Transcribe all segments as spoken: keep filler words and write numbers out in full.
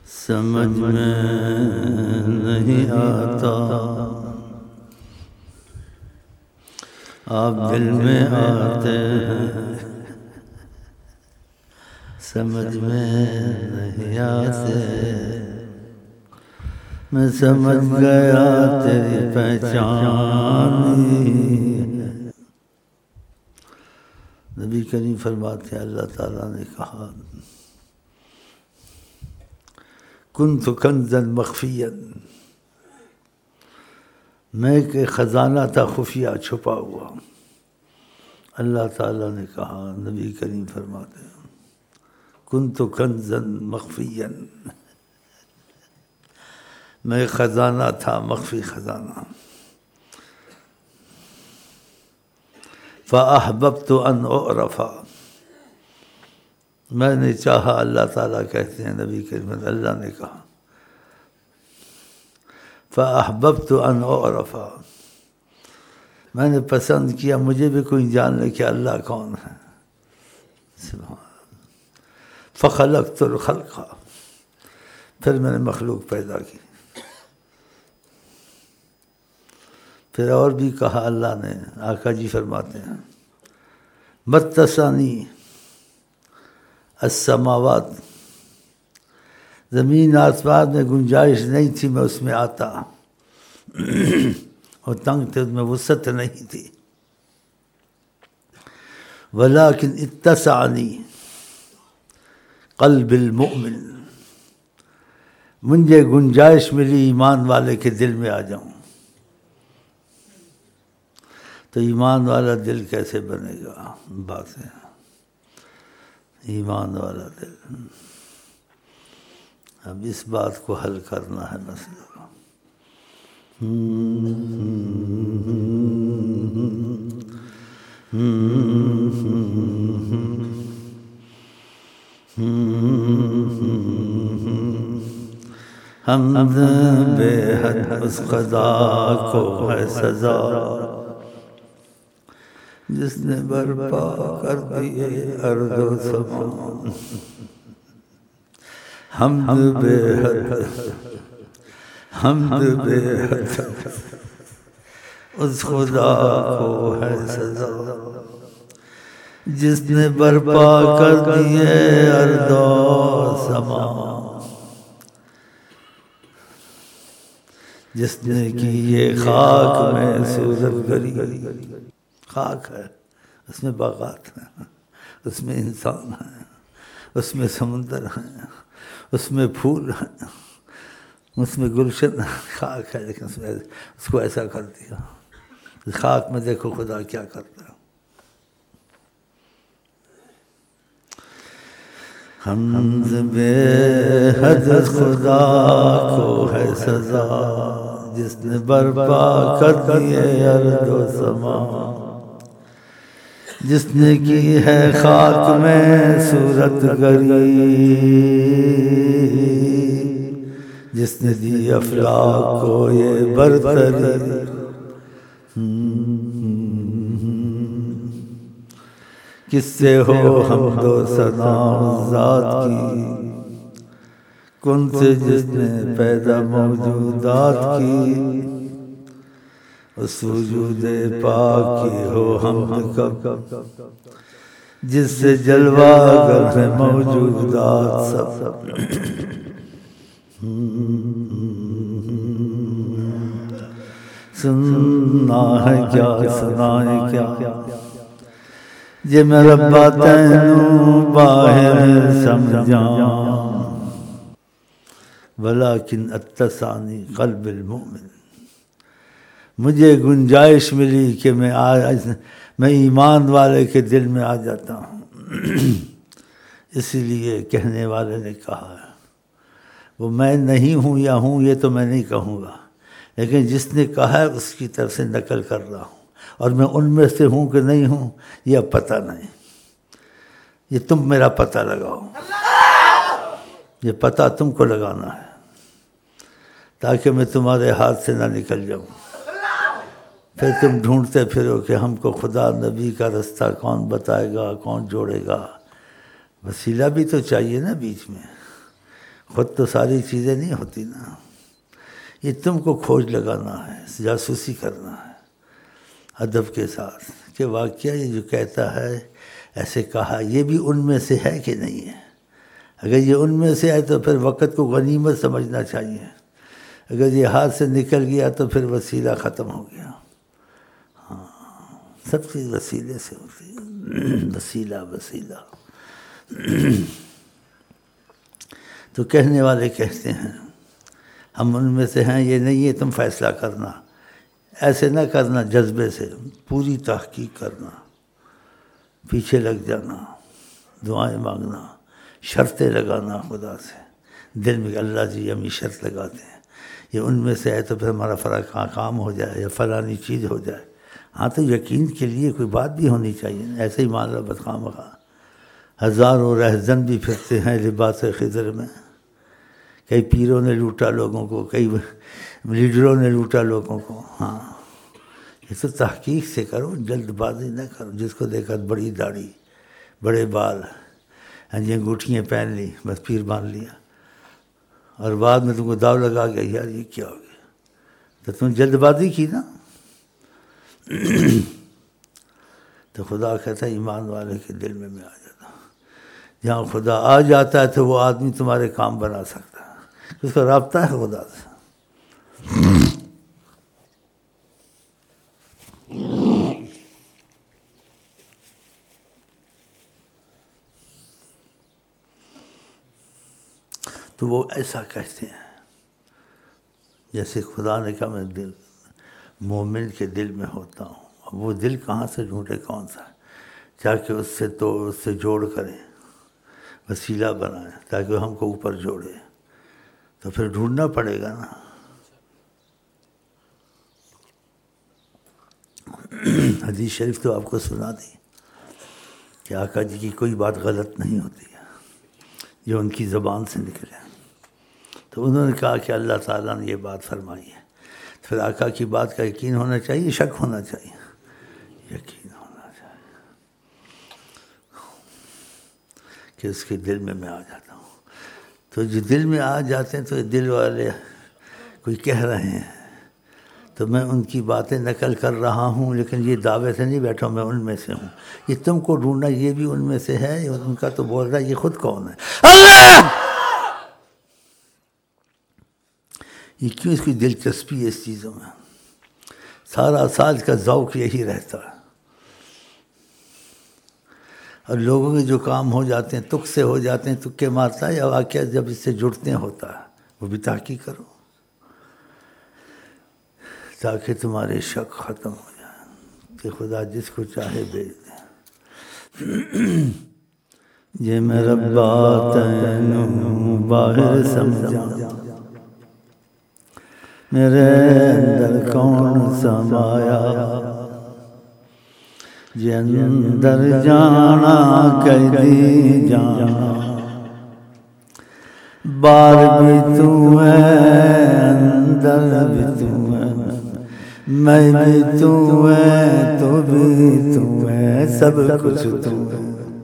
سمجھ میں نہیں آتا، آپ دل میں آتے ہیں، سمجھ میں نہیں آتے، میں سمجھ گیا تیری پہچان۔ نبی کریم فرماتے ہیں اللہ تعالیٰ نے کہا کنت کنزا مخفیا، میں کہ خزانہ تھا خفیہ چھپا ہوا۔ اللہ تعالیٰ نے کہا، نبی کریم فرماتے ہیں کنت کنزا مخفیا، میں خزانہ تھا مخفی خزانہ۔ فأحببت ان اعرف، میں نے چاہا، اللہ تعالیٰ کہتے ہیں نبی کریم اللہ نے کہا فأحببت ان اعرف، میں نے پسند کیا مجھے بھی کوئی جان لے کہ اللہ کون ہے۔ سبحان فخلقت الخلق، پھر میں نے مخلوق پیدا کی۔ پھر اور بھی کہا اللہ نے، آقا جی فرماتے ہیں متسانی السماوات، زمین آسمان میں گنجائش نہیں تھی میں اس میں آتا، اور تنگ تھے، اس میں وسعت نہیں تھی۔ ولیکن اتسعنی قلب المؤمن، مجھے گنجائش ملی ایمان والے کے دل میں آ جاؤں۔ تو ایمان والا دل کیسے بنے گا؟ بات ہے ایمان والا دل، اب اس بات کو حل کرنا ہے مسئلہ۔ حمد بے حد اس خدا کو ہے سزا، جس نے برپا کر دیے ارض و سما۔ حمد بے حد، حمد بے حد اس خدا کو ہے سزا، جس نے برپا کر دیے ارض و سما، جس نے کی یہ خاک میں صورت گری۔ خاک ہے، اس میں باغات ہیں، اس میں انسان ہیں، اس میں سمندر ہیں، اس میں پھول ہیں، اس میں گلشن ہے۔ خاک ہے لیکن اس میں اس کو ایسا کر دیا۔ خاک میں دیکھو خدا کیا کرتا ہے۔ حمد بے حد خدا کو ہے سزا، جس نے برپا کر دیے ارض و سما، جس نے کی ہے خاک میں صورت گری، جس نے دی افلاک کو یہ برتری۔ کس سے ہو حمد و ثنا ذات کی، کن سے جس نے پیدا موجودات کی، اس وجود پاک کی ہو حمد کب، جس سے جلوہ گر ہے موجودات سب۔ سننا ہے کیا سنائیں کیا، جے میں ربا تینوں باہر سمجھاں، ولیکن اتسعنی قلب المؤمن، مجھے گنجائش ملی کہ میں آج میں ایمان والے کے دل میں آ جاتا ہوں۔ اسی لیے کہنے والے نے کہا ہے، وہ میں نہیں ہوں یا ہوں یہ تو میں نہیں کہوں گا، لیکن جس نے کہا ہے اس کی طرف سے نقل کر رہا ہوں، اور میں ان میں سے ہوں کہ نہیں ہوں یہ اب پتہ نہیں، یہ تم میرا پتہ لگاؤ، یہ پتہ تم کو لگانا ہے، تاکہ میں تمہارے ہاتھ سے نہ نکل جاؤں۔ پھر تم ڈھونڈتے پھرو کہ ہم کو خدا نبی کا رستہ کون بتائے گا، کون جوڑے گا۔ وسیلہ بھی تو چاہیے نا بیچ میں، خود تو ساری چیزیں نہیں ہوتی نا، یہ تم کو کھوج لگانا ہے، جاسوسی کرنا ہے ادب کے ساتھ کہ واقعہ یہ جو کہتا ہے ایسے کہا، یہ بھی ان میں سے ہے کہ نہیں ہے۔ اگر یہ ان میں سے ہے تو پھر وقت کو غنیمت سمجھنا چاہیے، اگر یہ ہاتھ سے نکل گیا تو پھر وسیلہ ختم ہو گیا۔ ہاں، سب چیز وسیلے سے ہوتی ہے، وسیلہ وسیلہ۔ تو کہنے والے کہتے ہیں ہم ان میں سے ہیں، یہ نہیں ہے تم فیصلہ کرنا، ایسے نہ کرنا جذبے سے، پوری تحقیق کرنا، پیچھے لگ جانا، دعائیں مانگنا، شرطیں لگانا خدا سے دل میں، اللہ جی ہم یہ شرط لگاتے ہیں یہ ان میں سے ہے تو پھر ہمارا فرق کام ہو جائے یا فلانی چیز ہو جائے۔ ہاں تو یقین کے لیے کوئی بات بھی ہونی چاہیے، ایسے ہی مان لو بس خواہ مخواہ۔ ہزاروں رہزن بھی پھرتے ہیں لباس خضر میں، کئی پیروں نے لوٹا لوگوں کو، کئی لیڈروں نے لوٹا لوگوں کو۔ ہاں یہ تو تحقیق سے کرو، جلد بازی نہ کرو۔ جس کو دیکھا بڑی داڑھی، بڑے بال، یہ انگوٹھیاں پہن لی، بس پیر مان لیا، اور بعد میں تم کو داؤ لگا گیا یار یہ کیا ہو گیا، تو تم جلد بازی کی نا۔ تو خدا کہتا ہے ایمان والے کے دل میں میں آ جاتا ہوں۔ جہاں خدا آ جاتا ہے تو وہ آدمی تمہارے کام بنا سکتا ہے، اس کا رابطہ ہے خدا سے۔ تو وہ ایسا کہتے ہیں جیسے خدا نے کہا میں دل مومن کے دل میں ہوتا ہوں۔ اب وہ دل کہاں سے ڈھونڈے، کون سا ہے، تاکہ اس سے تو اس سے جوڑ کریں، وسیلہ بنائیں تاکہ وہ ہم کو اوپر جوڑے۔ تو پھر ڈھونڈنا پڑے گا نا۔ حدیث شریف تو آپ کو سنا دی کہ آقا جی کی کوئی بات غلط نہیں ہوتی ہے جو ان کی زبان سے نکلے۔ تو انہوں نے کہا کہ اللہ تعالیٰ نے یہ بات فرمائی ہے، پھر آقا کی بات کا یقین ہونا چاہیے، شک ہونا چاہیے، یقین ہونا چاہیے کہ اس کے دل میں میں آ جاتا ہوں۔ تو جو دل میں آ جاتے ہیں تو دل والے کوئی کہہ رہے ہیں تو میں ان کی باتیں نقل کر رہا ہوں، لیکن یہ دعوے سے نہیں بیٹھا میں ان میں سے ہوں۔ یہ تم کو ڈھونڈنا یہ بھی ان میں سے ہے، ان کا تو بول رہا ہے، یہ خود کون ہے؟ اللہ! یہ کیوں اس کی دلچسپی ہے اس چیزوں میں؟ سارا سال کا ذوق یہی رہتا ہے، اور لوگوں کے جو کام ہو جاتے ہیں تک سے ہو جاتے ہیں، تکے مارتا ہے، یا واقعہ جب اس سے جڑتے ہیں ہوتا ہے، وہ بھی تحقیق کرو تاکہ تمہارے شک ختم ہو جائے کہ خدا جس کو چاہے بھیج دے۔ یہ میں ربا تینوں باہر سمجھا، میرے اندر کون سمایا، جے اندر جانا قیدی جانا، بار بھی تو ہے اندر بھی تو ہے، میں بھی تو ہے تو بھی تو ہے، سب کچھ تو ہے۔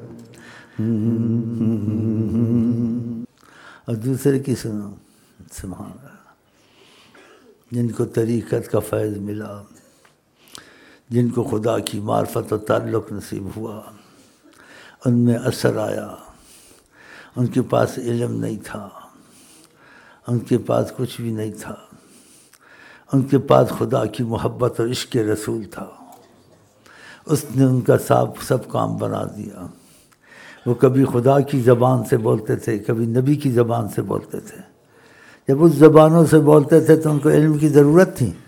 اور دوسرے کی سنو، سبحان اللہ، جن کو طریقت کا فیض ملا، جن کو خدا کی معرفت و تعلق نصیب ہوا، ان میں اثر آیا، ان کے پاس علم نہیں تھا، ان کے پاس کچھ بھی نہیں تھا، ان کے پاس خدا کی محبت اور عشق رسول تھا، اس نے ان کا سب سب کام بنا دیا۔ وہ کبھی خدا کی زبان سے بولتے تھے، کبھی نبی کی زبان سے بولتے تھے۔ جب اس زبانوں سے بولتے تھے تو ان کو علم کی ضرورت تھی،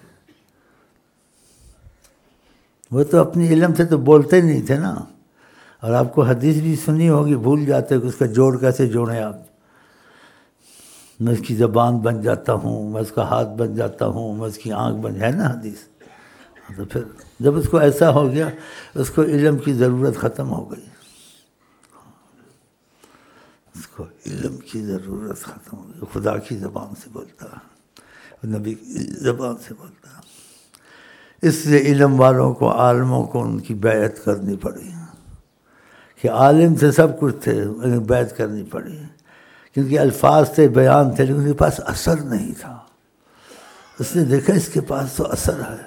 وہ تو اپنی علم سے تو بولتے نہیں تھے نا۔ اور آپ کو حدیث بھی سنی ہوگی، بھول جاتے کہ اس کا جوڑ کیسے جوڑیں آپ۔ میں اس کی زبان بن جاتا ہوں، میں اس کا ہاتھ بن جاتا ہوں، میں اس کی آنکھ بن ہے نا حدیث۔ تو پھر جب اس کو ایسا ہو گیا، اس کو علم کی ضرورت ختم ہو گئی، اس کو علم کی ضرورت ختم ہو گئی۔ خدا کی زبان سے بولتا، نبی کی زبان سے بولتا۔ اس لیے علم والوں کو، عالموں کو ان کی بیعت کرنی پڑی کہ عالم سے سب کچھ تھے، بیعت کرنی پڑی کیونکہ الفاظ تھے، بیان تھے، لیکن ان کے پاس اثر نہیں تھا۔ اس نے دیکھا اس کے پاس تو اثر ہے،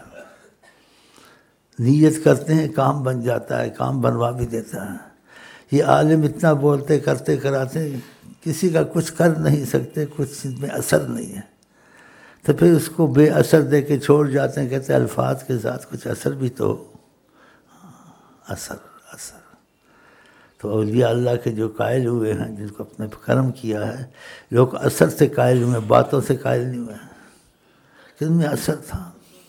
نیت کرتے ہیں کام بن جاتا ہے، کام بنوا بھی دیتا ہے۔ یہ عالم اتنا بولتے کرتے کراتے کسی کا کچھ کر نہیں سکتے، کچھ میں اثر نہیں ہے، تو پھر اس کو بے اثر دے کے چھوڑ جاتے ہیں، کہتے ہیں الفاظ کے ساتھ کچھ اثر بھی تو ہو۔ اثر اثر تو اولیاء اللہ کے جو قائل ہوئے ہیں، جن کو اپنے کرم کیا ہے، لوگ اثر سے قائل ہوئے، باتوں سے قائل نہیں ہوئے ہیں، کہ ان میں اثر تھا۔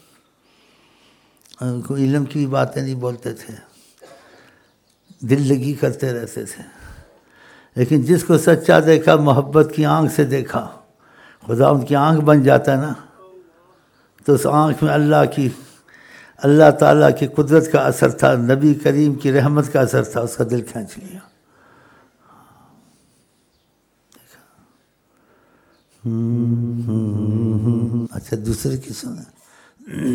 کوئی علم کی باتیں نہیں بولتے تھے، دل لگی کرتے رہتے تھے، لیکن جس کو سچا دیکھا، محبت کی آنکھ سے دیکھا، خدا ان کی آنکھ بن جاتا ہے نا، تو اس آنکھ میں اللہ کی اللہ تعالیٰ کی قدرت کا اثر تھا، نبی کریم کی رحمت کا اثر تھا، اس کا دل کھینچ لیا۔ اچھا دوسرے کی سنیں۔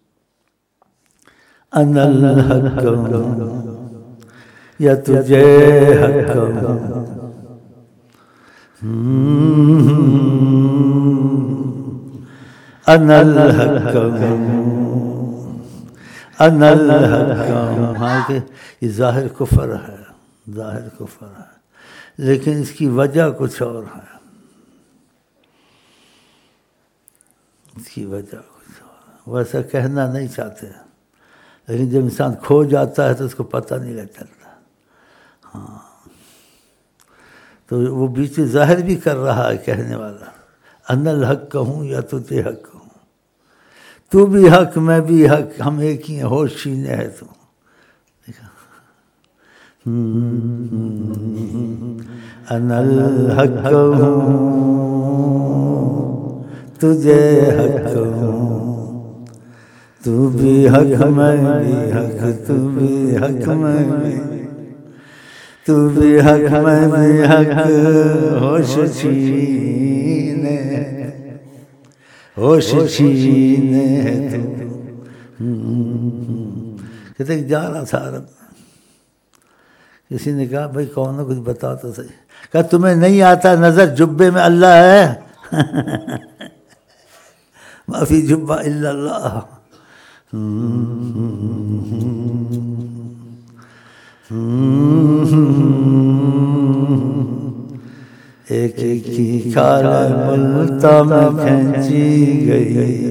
انا الحق یا تجھے حق، انا الحق انا الحق۔ ہاں کہ یہ ظاہر کفر ہے، ظاہر کفر ہے، لیکن اس کی وجہ کچھ اور ہے، اس کی وجہ کچھ اور ہے۔ ویسا کہنا نہیں چاہتے، لیکن جب انسان کھو جاتا ہے تو اس کو پتہ نہیں لگ چلتا۔ ہاں تو وہ بیچ میں ظاہر بھی کر رہا ہے کہنے والا، انا الحق کہوں یا تجھے حق کہوں، تو بھی حق میں بھی حق، ہم ایک ہی ہیں، ہوش چھینے ہے تو۔ انا الحق کہوں تجھے حق کہوں، تو بھی حق میں بھی حق، تو بھی حق میں بھی تو بھی حق میں بھی حق، ہوش چھینے ہوش چھینے ہے تو۔ کہتے ہیں جا رہا تھا عرب، کسی نے کہا بھائی کون ہے کچھ بتا تو صحیح، کہا تمہیں نہیں آتا نظر جبے میں اللہ ہے؟ ما فی جبہ الا اللہ۔ ایک ایک کی کھال ملتا میں کھینچی گئی،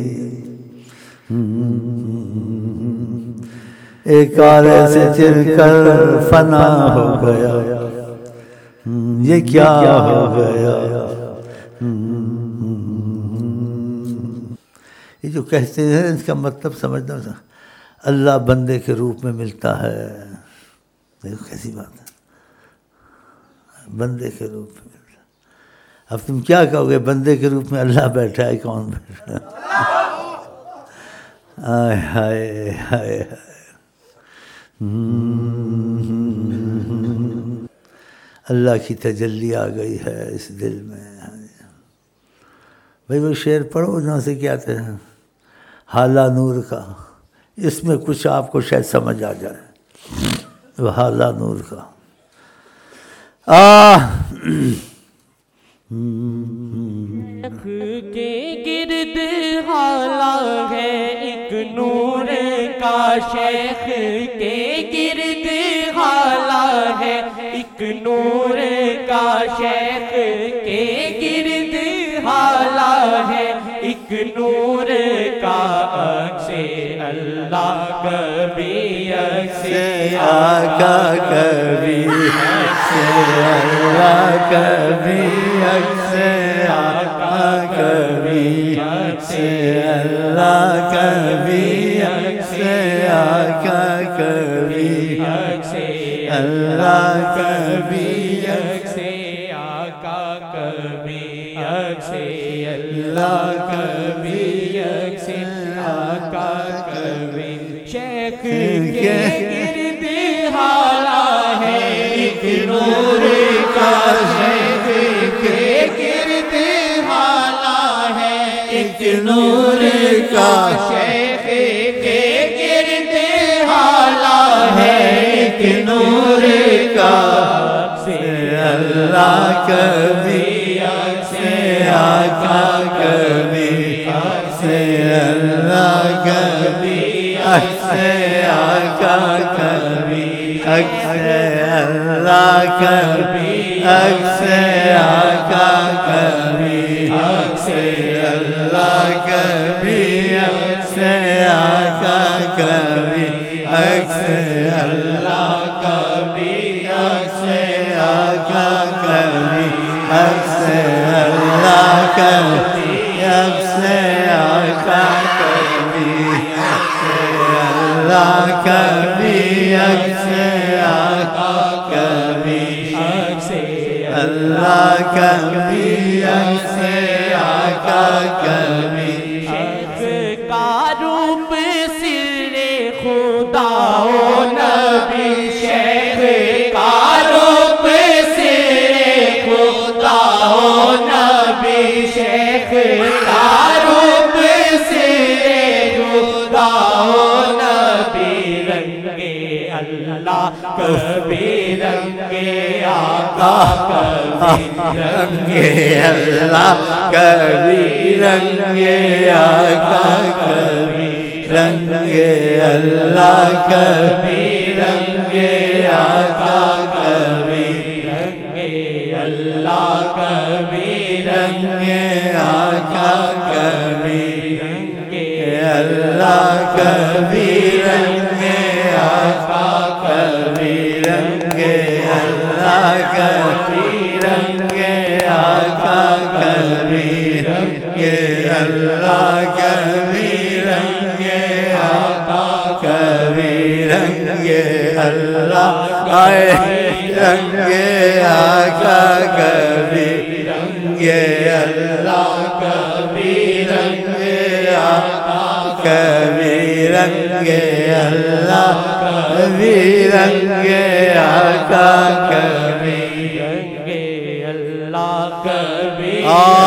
ایک آرے سے چر کر فنا ہو گیا، یہ کیا ہو گیا۔ یہ جو کہتے ہیں اس کا مطلب سمجھنا، اللہ بندے کے روپ میں ملتا ہے، دیکھو کیسی بات ہے، بندے کے روپ میں ملتا ہے۔ اب تم کیا کہو گے، بندے کے روپ میں اللہ بیٹھا ہے، کون بیٹھا ہے؟ آئے ہائے ہائے اللہ کی تجلی آ گئی ہے اس دل میں۔ بھائی وہ شعر پڑھو جہاں سے کیا کہتے ہیں، حالہ نور کا، اس میں کچھ آپ کو شاید سمجھ آ جائے، وہ حالہ نور کا۔ آہ کے گرد حالہ ہے ایک نور کا، شیخ کے گرد حالہ ہے ایک نور کا، شیخ کے گرد حالہ ہے ایک نور کا، عکس اللہ کبھی عکس آقا کبھی عکس اللہ کبھی عکس آقا کبھی عکس اللہ کبھی عکس آقا کبھی عکس اللہ کبھی عکس آقا کبھی عکس اللہ کبھی عکس آقا کبھی۔ شیخ کے گرد حالہ ہے ایک نور کا، شیخ کے گرد حالہ ہے ایک نور کا، شیخ کے گرد حالہ ہے ایک نور کا، عکس اللہ اللہ کبھی سے آقا کبھی سے اللہ کبھی سے آقا کبھی سے اللہ کبھی سے آقا کبھی سے اللہ کبھی سے آقا کبھی سے اللہ کبھی سے آقا کبھی سے اللہ کبھی سے آقا کبھی اللہ کبھی سے آقا کبھی سے اللہ کبھی سے آقا کبھی شیخ کا روپ سر خدا و نبی شیخ کا روپ سر خدا و نبی شیخ کا روپ سر خدا و نبی رنگے اللہ کبھی رنگے آقا کبھی رنگے اللہ کبھی رنگے آقا کبھی رنگے اللہ کبھی رنگے آقا کبھی رنگے اللہ کبھی رنگے آقا کبھی رنگے اللہ کبھی رنگے آقا کبھی رنگے اللہ کبھی رنگے آقا کبھی رنگے اللہ کبھی رنگے آقا کبھی رنگے اللہ رنگے آقا کبھی رنگے اللہ کبھی رنگے آقا کبھی رنگے اللہ کبھی رنگے آقا کبھی رنگے اللہ کبھی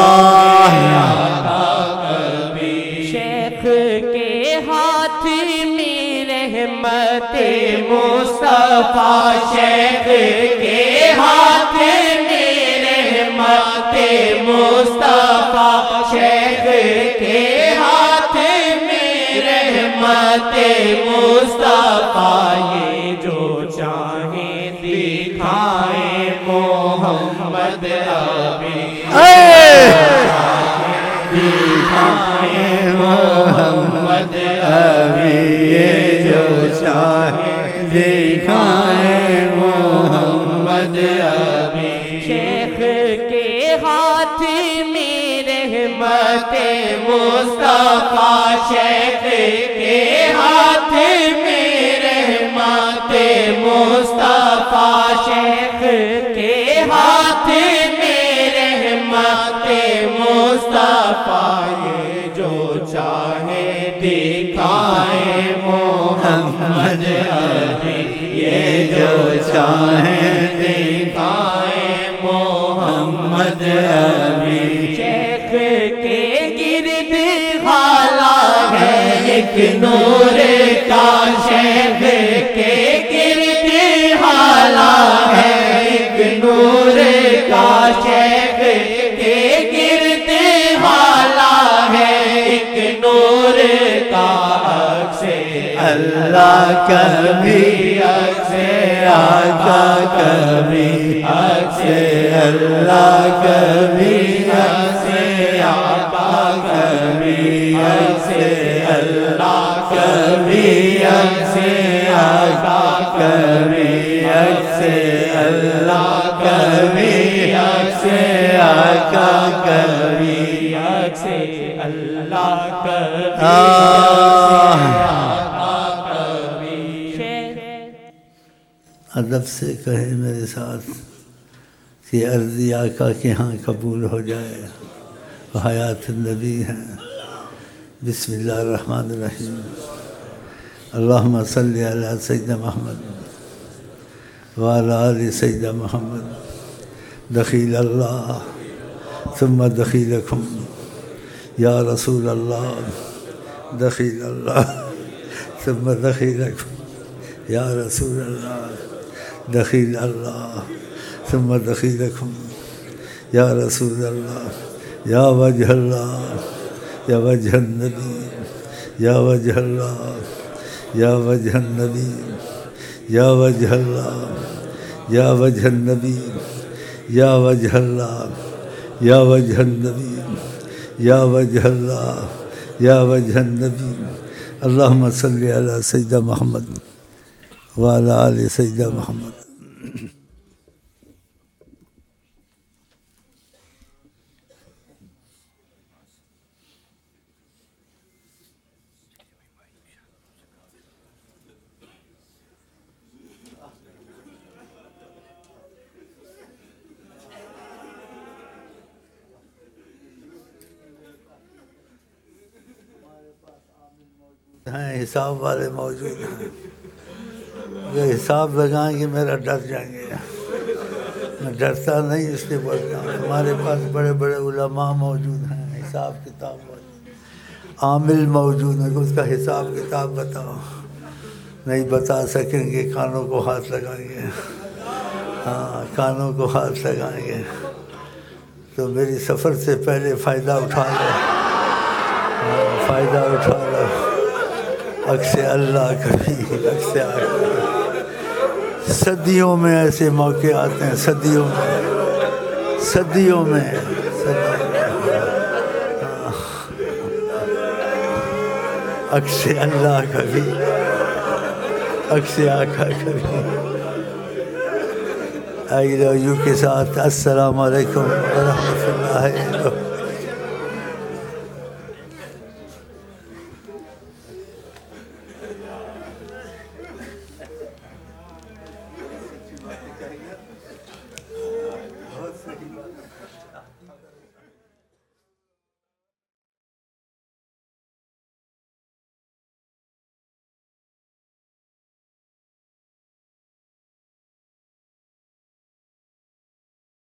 آقا کبھی شیخ کے ہاتھ میں رحمت مصطفیٰ شیخ کے ہاتھ میں رحمت مصطفیٰ شیخ کے ہاتھ میں رحمت مصطفیٰ یہ جو چاہیں دکھائیں محمد ابھی دکھائیں محمد ابھی یہ جو چاہیں دکھائیں محمد ابھی شیخ کے ہاتھ میں رحمت مصطفیٰ شیخ کے ہاتھ میں رحمت مصطفیٰ شیخ کے ہاتھ میں رحمت مصطفیٰ یہ جو چاہے دکھائیں محمد ابھی یہ جو چاہیں دکھائیں محمد ابھی شیخ کے گرد حالہ ہے ایک نور کا شیخ کے گرد حالہ ہے ایک نور کا شیخ کے گرد حالہ ہے ایک نور کا عکس اللہ کبھی عکس آقا کبھی عکس اللہ کبھی عکس آقا کبھی عکس اللہ کبھی عکس آقا کبھی عکس اللہ کبھی عکس آقا کبھی عکس اللہ کبھی ادب سے کہے میرے ساتھ کہ عرضی آقا کے ہاں قبول ہو جائے حیات النبی ہے بسم اللہ الرحمن الرحیم اللہم صلی علی سیدنا محمد وعلی آل سیدنا محمد دخیل اللہ ثم دخیلکم یا رسول اللہ دخیل اللہ ثم دخیلکم یا رسول اللہ دخیل اللہ ثم دخیلکم یا رسول اللہ یا وجہ اللہ یا وجہ النبی یا وجہ اللہ یا وجہ النبی یا وجہ اللہ یا وجہ النبی یا وجہ اللہ یا وجہ النبی یا وجہ اللہ یا وجہ النبی اللہم صلی علی سیدنا محمد وعلی آل سیدنا محمد. ہیں حساب والے موجود ہیں، اگر حساب لگائیں گے میرا ڈر جائیں گے. میں ڈرتا نہیں اس لیے بولتا ہوں. ہمارے پاس بڑے بڑے علماء موجود ہیں، حساب کتاب موجود، عامل موجود ہیں کہ اس کا حساب کتاب بتاؤ. نہیں بتا سکیں گے، کانوں کو ہاتھ لگائیں گے. ہاں کانوں کو ہاتھ لگائیں گے تو میری سفر سے پہلے فائدہ اٹھا لو. ہاں فائدہ اٹھا لو. عکس اللہ کبھی عکس صدیوں میں ایسے موقع آتے ہیں، صدیوں میں صدیوں میں عکس اللہ کبھی عکس آقا کبھی. آئی لو یو کے ساتھ السلام علیکم ورحمۃ اللہ وبرکاتہ. بہت صحیح بات ہے.